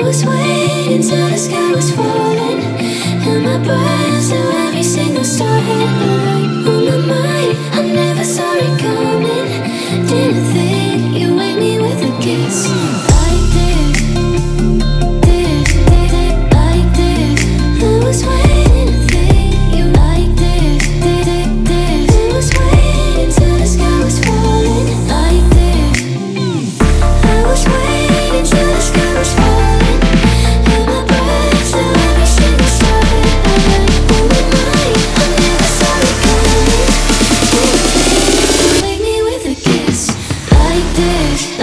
was waiting till the sky was falling. Held my breath till every single star hit a light on my mind. I never saw it coming. Didn't think you'd wake me with a kiss like this, like this. I was waiting to think you like this. I was waiting till the sky was falling like this. I was waiting till the sky was falling. Held my breath till every single star hit a light on my mind. I never saw it coming. Didn't think you'd wake me with a kiss like this,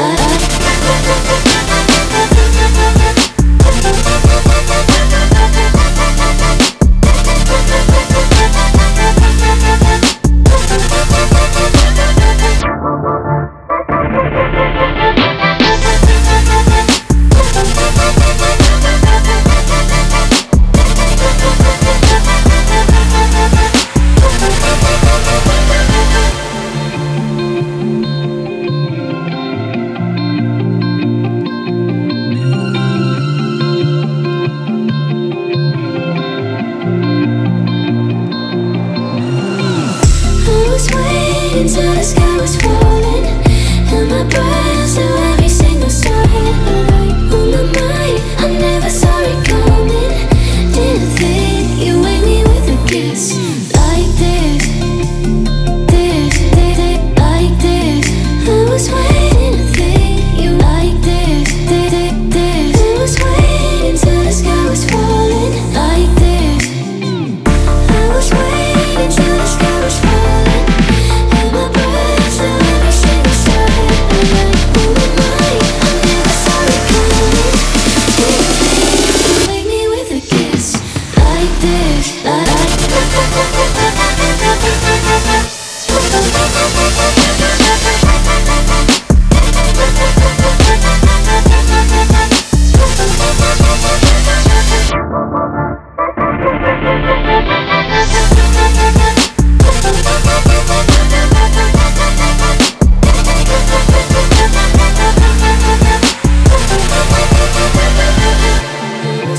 till the sky was falling. Held my breath till every single star hit a light on my mind. I never saw it coming. Didn't think you'd wake me with a kiss like this, like this. I was waiting to think you like this. I was waiting till the sky was falling like this. I was waiting till the sky was falling.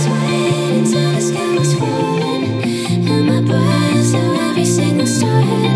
Till the sky was falling, held my breath till every single star hit